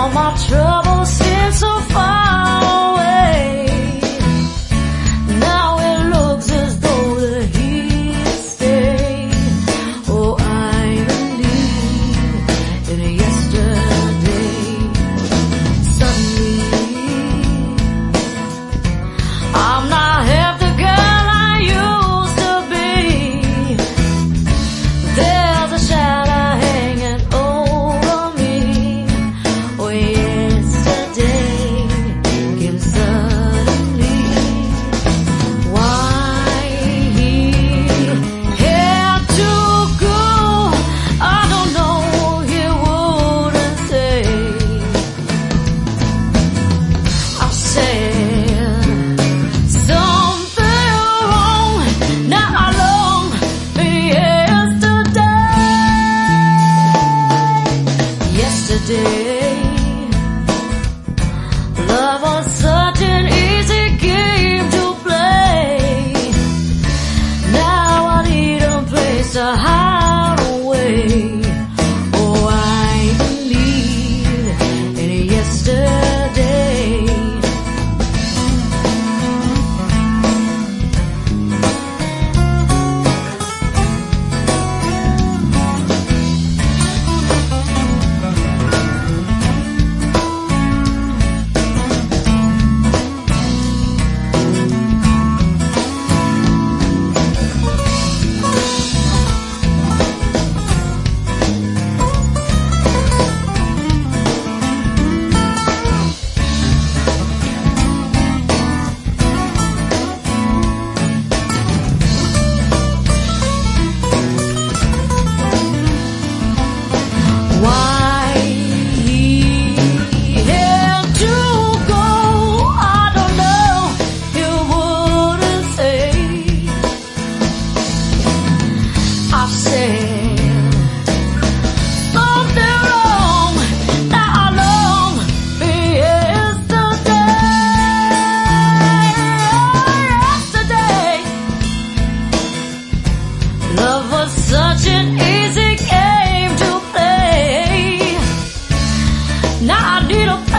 All my troubles seem so far away. Now it looks as though they're here to stay. Oh, I believe in yesterday. Suddenly, I'm not half the girl I used to be. There's a shadow hanging over me. Oh, yesterday came suddenly. Why he had to go, I don't know, he wouldn't say. I said something wrong, now I long for yesterday. Yesterday, love was such an easy game to play. Now I need a place to hide away. Oh, I believe in yesterday. Why he had to go, I don't know, he wouldn't say. I said something wrong, now I long for yesterday. Yesterday, love was such an easy game to play. Now I need a